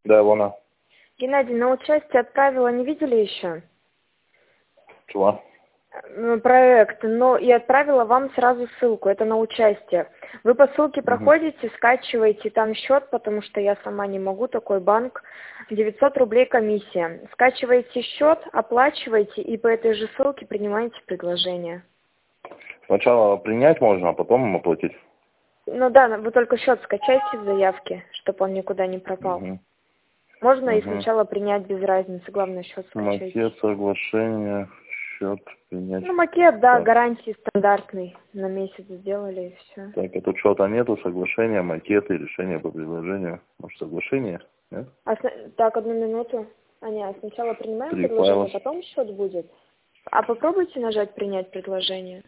Да, вон она. Геннадий, на участие отправила, не видели еще? Чего? Проект, но и отправила вам сразу ссылку, это на участие. Вы по ссылке проходите, скачиваете там счет, потому что я сама не могу, такой банк, 900 рублей комиссия. Скачиваете счет, оплачиваете и по этой же ссылке принимаете предложение. Сначала принять можно, а потом оплатить. Ну да, вы только счет скачайте в заявке, чтобы он никуда не пропал. Можно и сначала принять без разницы, главное счет скачать. Макет, соглашение, счет принять. Ну макет, да, гарантии стандартный, на месяц сделали и все. Так, а тут что-то нету, соглашения, макеты, решения по предложению. Может, соглашение? Нет? Так, одну минуту. Аня, сначала принимаем 3 предложение, файла. потом счет будет. А попробуйте нажать принять предложение.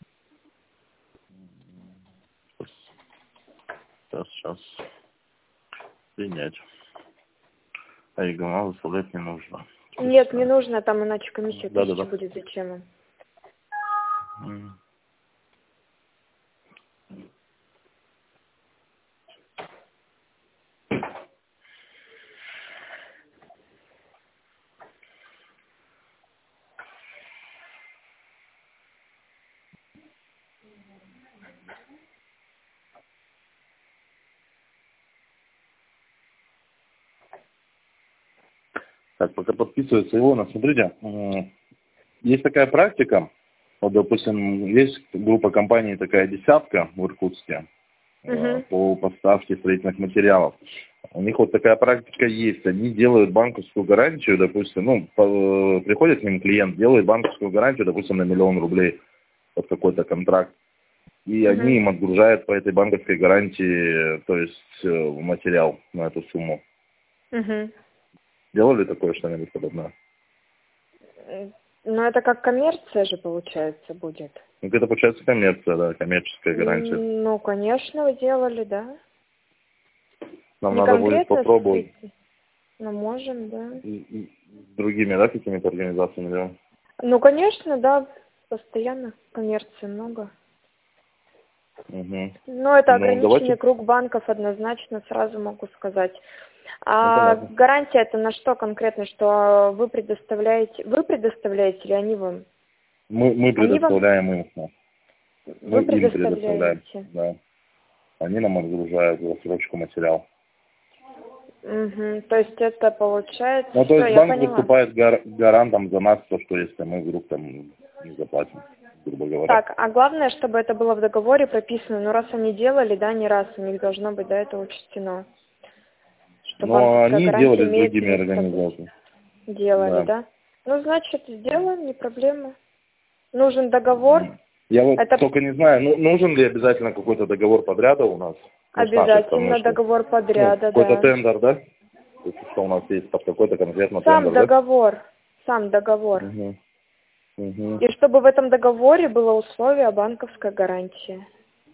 Сейчас. Принять. А ИГМА выставлять не нужно. Нет, не нужно, там иначе комиссия Да. будет, зачем им. Так, пока подписывается его, смотрите, есть такая практика, вот, допустим, есть группа компаний такая «Десятка» в Иркутске по поставке строительных материалов. У них вот такая практика есть. Они делают банковскую гарантию, допустим, приходит к ним клиент, делает банковскую гарантию, допустим, на 1 000 000 рублей под какой-то контракт. И они им отгружают по этой банковской гарантии, то есть материал на эту сумму. Делали такое что-нибудь подобное? Ну, это как коммерция же, получается, будет. Ну, это, получается, коммерция, да, коммерческая гарантия. Ну, конечно, вы делали, да. Нам не надо будет попробовать. Ну, можем, да. И с другими, да, какими-то организациями, да? Ну, конечно, да, постоянно коммерции много. Но это ограниченный круг банков, однозначно, сразу могу сказать. А гарантия это на что конкретно, что вы предоставляете или они вам? Мы предоставляем им. Вы предоставляете? Да. Они нам отгружают в рассрочку материал. То есть это получается... Ну, то есть банк выступает гарантом за нас, то, что если мы вдруг там не заплатим, грубо говоря. Так, а главное, чтобы это было в договоре прописано. Ну, раз они делали, да, не раз, у них должно быть, да, это учтено. Но они делали с другими организациями. Делали, да? Ну, значит, сделаем, не проблема. Нужен договор. Я вот только не знаю, нужен ли обязательно какой-то договор подряда у нас? Обязательно договор подряда, да. Какой-то тендер, да? Что у нас есть под какой-то конкретно тендер, Сам договор. И чтобы в этом договоре было условие о банковской гарантии.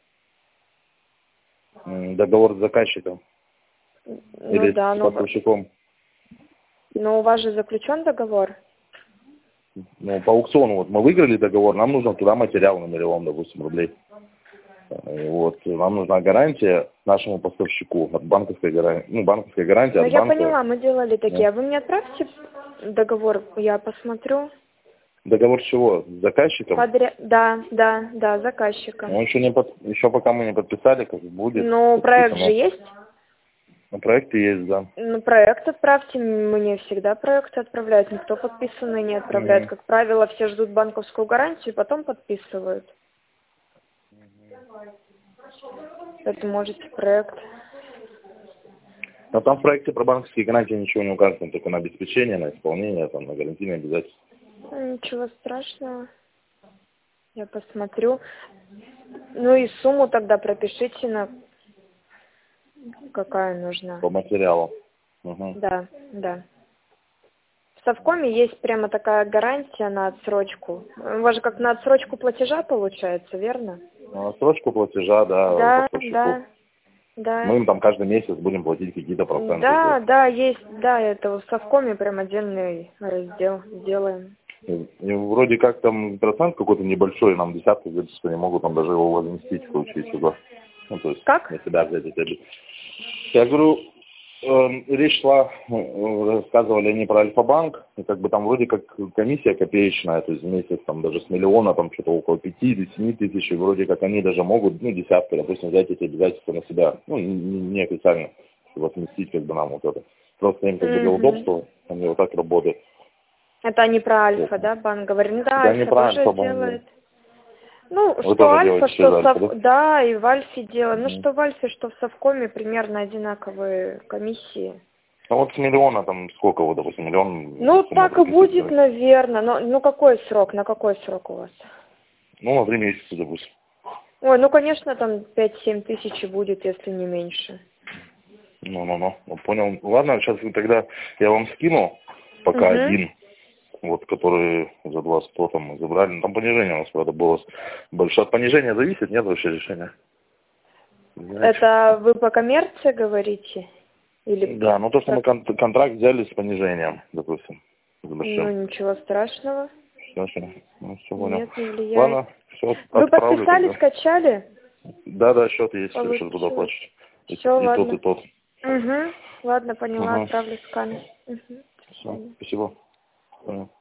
Договор с заказчиком? Или с поставщиком? Но у вас же заключен договор? Ну, по аукциону, вот мы выиграли договор, нам нужно туда материал на 1 000 000, допустим, рублей. Вот, нам нужна гарантия нашему поставщику от банковской гарантии, банковская гарантия от банка. Я поняла, мы делали такие. А вы мне отправьте договор, я посмотрю. Договор с чего? С заказчиком? Да, заказчиком. Ну, еще пока мы не подписали, как будет. Ну, проект же есть? На проекте есть, да. Ну, проект отправьте, мне всегда проекты отправляют, никто подписанный не отправляет. Как правило, все ждут банковскую гарантию, потом подписывают. Это можете проект. Но там в проекте про банковские гарантии ничего не указано, только на обеспечение, на исполнение, там, на гарантийные обязательства. Ничего страшного. Я посмотрю. Ну и сумму тогда пропишите, на какая нужна. По материалу. Да. В Совкоме есть прямо такая гарантия на отсрочку. У вас же как на отсрочку платежа получается, верно? На отсрочку платежа, да. Да. Мы им там каждый месяц будем платить какие-то проценты. Да, есть, да, это в Совкоме прям отдельный раздел сделаем. И вроде как там процент какой-то небольшой, нам десятки говорят, что не могут там даже его возместить в случае чего. Ну, то есть как? на себя взять эти. Я говорю, Речь шла, рассказывали они про Альфа-банк, и как бы там вроде как комиссия копеечная, то есть в месяц там даже с миллиона, там что-то около 5 или 7 тысяч, и вроде как они даже могут, ну, десятки, допустим, взять эти обязательства на себя, ну, не официально, чтобы отместить как бы нам вот это. Просто им как бы для удобства, они вот так работают. Это они про Альфа, да, банк говорили? Ну да, Это Альфа не про тоже Альфа-банк. делает. Ну, Вы что тоже Альфа, делаете что через Альфа, да? Да, и в Альфе делаем. Ну, что в Альфе, что в Совкоме примерно одинаковые комиссии. Ну вот с миллиона там сколько вот, допустим, миллион? Ну, так и будет, наверное. Но, ну, какой срок? На какой срок у вас? Ну, на 3 месяца, допустим. Ой, ну, конечно, там 5-7 тысяч будет, если не меньше. Ну, понял. Ладно, сейчас тогда я вам скину пока один, вот, который за 2100 там мы забрали. Ну, там понижение у нас, правда, было большое. От понижения зависит, нет вообще решения? Знаете? Это вы по коммерции говорите? Или Да, ну то, что мы контракт взяли с понижением, допустим. Ну, ничего страшного. Все, ну, все понял. Нет, не влияет. Ладно, все, Вы отправлю подписали, тогда. скачали? Да, счет есть, Получилось. сейчас туда плачу. Все, И ладно. тот. Угу. Ладно, поняла, Угу. отправлю сканы. Угу. Все, спасибо. Понял.